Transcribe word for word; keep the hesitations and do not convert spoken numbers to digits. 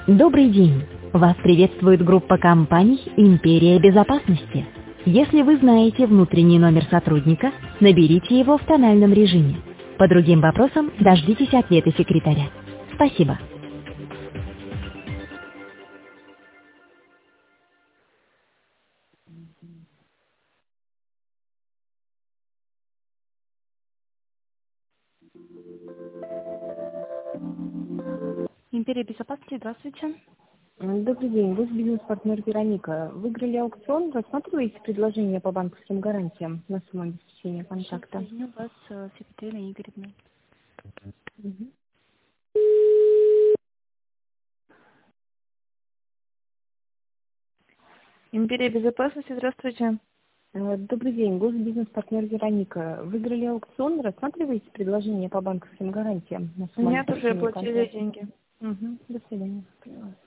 Добрый день! Вас приветствует группа компаний «Империя безопасности». Если вы знаете внутренний номер сотрудника, наберите его в тональном режиме. По другим вопросам дождитесь ответа секретаря. Спасибо. Империя безопасности, здравствуйте. Добрый день, вы бизнес-партнер Вероника. Выиграли аукцион, рассматриваете предложение по банковским гарантиям на сумму обеспечения Сейчас контракта? соединю вас с секретарем Игоревной. Мгм. Империя безопасности, здравствуйте. Э, Добрый день, вы бизнес-партнер Вероника. Выиграли аукцион, рассматриваете предложение по банковским гарантиям на сумму Нет, уже обеспечения оплатили контракта? деньги. Мгм. До свидания.